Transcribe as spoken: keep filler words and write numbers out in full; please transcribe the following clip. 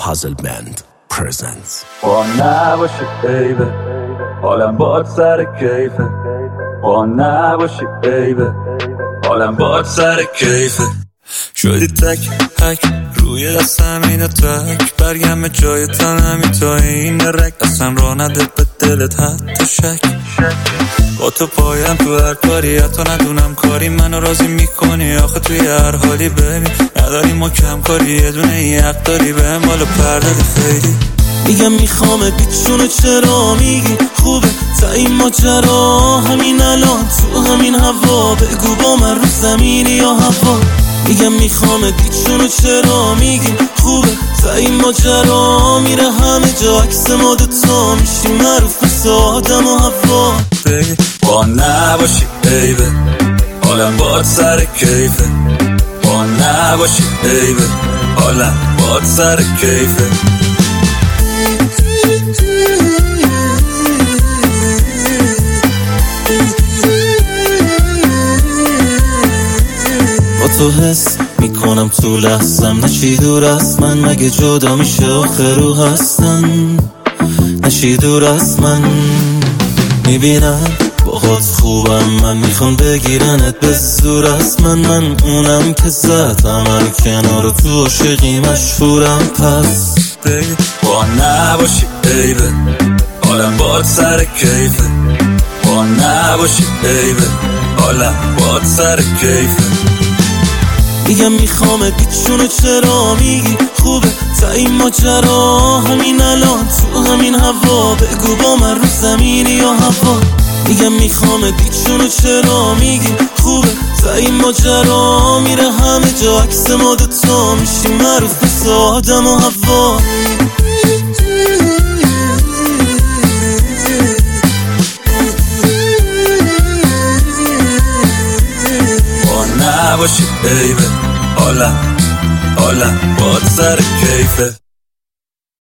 Puzzle Band presents. با نباشی بیبه حالم باد سر کیفه. با نباشی بیبه حالم باد سر کیفه. شدی تک هک روی دستم اینو تک برگم جای تنمی تا این رک اصلا را نده به دلت حتی شک. با تو پایم تو هر کاری حتی ندونم کاری منو راضی میکنی آخه توی هر حالی ببین نداری ما کم کاری یه دونه ای حق داری به هم بالا پردادی خیلی. میگم میخوامت بیچونه چرا میگی خوبه تا این ماجرا همین الان تو همین هوا بگو با من رو زمینی یا هوا. میگم میخوامت بیچونه چرا میگی خوبه تا این ماجرا میره همه جا عکس ما دوتا میشیم معروف مثل آدم و هوا. با نباشی بیبه حالم باد سر کیفه. با نباشی بیبه حالم باد سر کیفه. با تو حس میکنم تو لحظم نشی دور از من مگه جدا میشه آخر رو هستن نشی دور از من. میبینم باهات خوبم من میخوام بگیرنت به زور از من من اونم که زدم هر کنار تو عاشقی مشهورم پس با نباشی بیبه حالم باد سر کیفه. با نباشی بیبه حالم باد سر کیفه. میگم میخوامت بیچونه چرا میگی خوبه تا این ماجرا همین الان تو همین هوا بگو با من رو زمینی یا هوا. میگم میخوامت بیچونه چرا میگی خوبه تا این ماجرا میره همه جا عکس ما دوتا میشیم معروف مثل آدم و هوا. با نباشی بیبه حالم حالم باد سر کیفه.